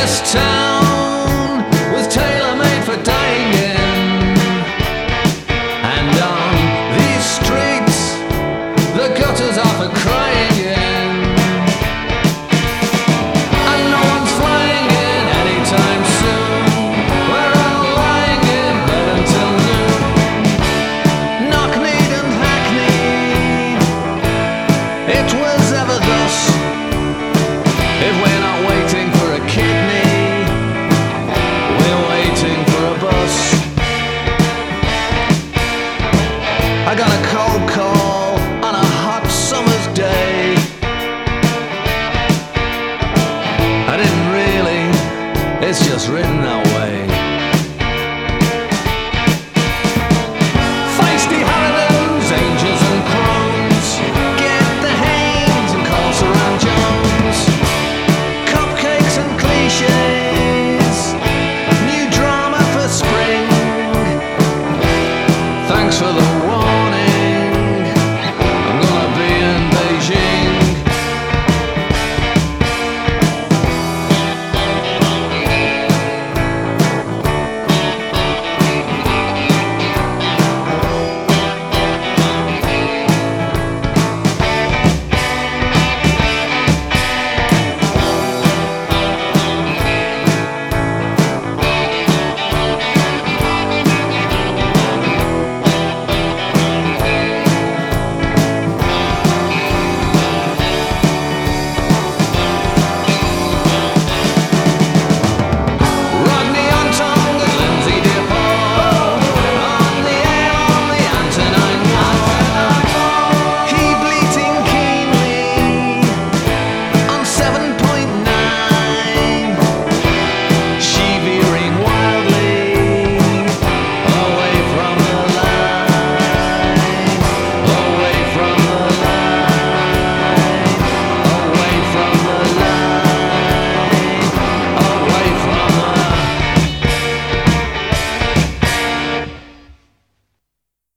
This town was tailor-made for dying in, and on these streets the gutters are for crying in, and no one's flying in anytime soon. We're all lying in bed until noon, knock-kneed and hackneyed. It was ever thus. If we're not waiting for a kidney, we're waiting for a bus. I got a